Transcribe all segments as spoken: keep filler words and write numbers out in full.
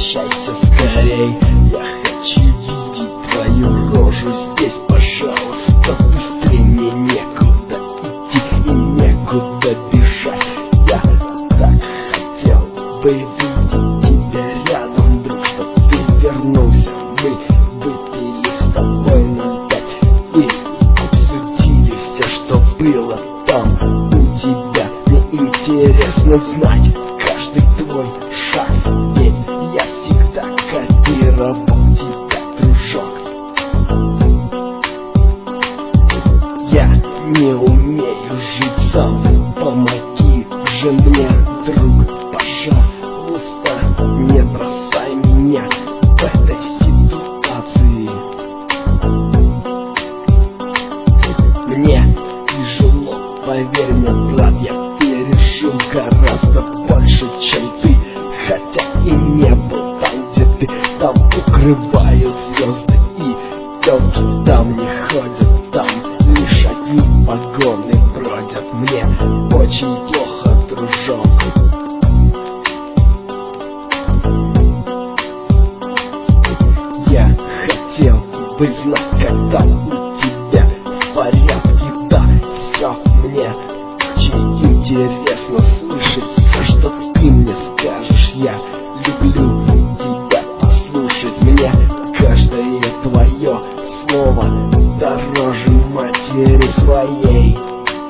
возвращайся скорей. Я хочу видеть твою рожу здесь, пожалуйста, быстрее. Мне некуда идти и некуда бежать. Я так хотел бы видеть тебя рядом, друг, чтоб ты вернулся. Мы выпили с тобой на пять и обсудили все, что было там у тебя. Мне интересно знать каждый твой шаг, ведь я всегда копировал тебя, дружок. Я не умею жить сам, помоги же мне, друг, пожалуйста, не бросай меня в этой ситуации. Мне тяжело, поверь мне, брат, я пережил гораздо больше, чем ты, хотя и не был там, где ты. Там укрывают звезды и телки, там не ходят, там лишь одни погоны бродят. Мне очень плохо, дружок. Я хотел бы знать, как там у тебя в порядке, да, все мне очень интересно слышать все, что ты мне скажешь. Я люблю тебя послушать, мне каждое твое слово дороже матери своей.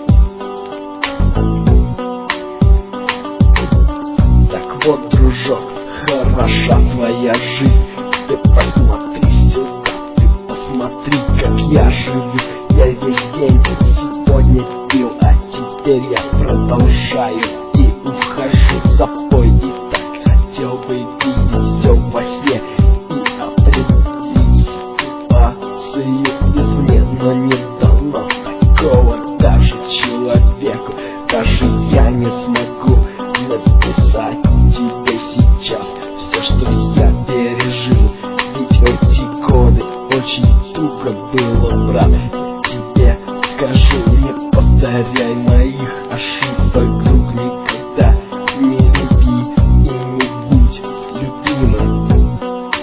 Так вот, дружок, хороша твоя жизнь. Ты посмотри сюда, ты посмотри, как я живу. Я весь день сегодня пил, а теперь я продолжаю и ухожу в запой. И так хотел бы видеть все во сне и определить ситуацию извне, но не дано такого даже человеку. Даже я не смогу написать тебе сейчас все, что я пережил, ведь эти годы очень туго было, брат. Тебе скажу, не повторяй моих ошибок, друг, никогда не люби и не будь любимым.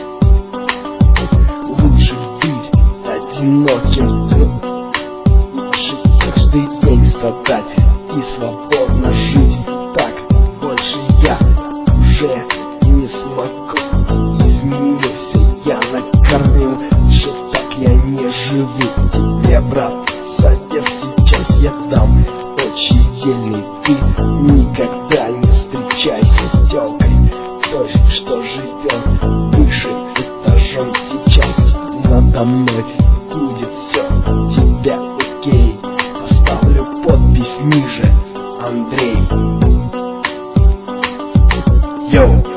Лучше быть одиноким, лучше каждый день страдать и свободно жить. Так больше я уже не смогу. Изменился я, накормил, же так я не живу. Тебе, брат, совет сейчас я дам очень дельный. Ты никогда не встречайся с тёлкой той, что живет выше этажом. Сейчас надо мной будет все тебя окей. Поставлю подпись ниже, Андрей. Йоу.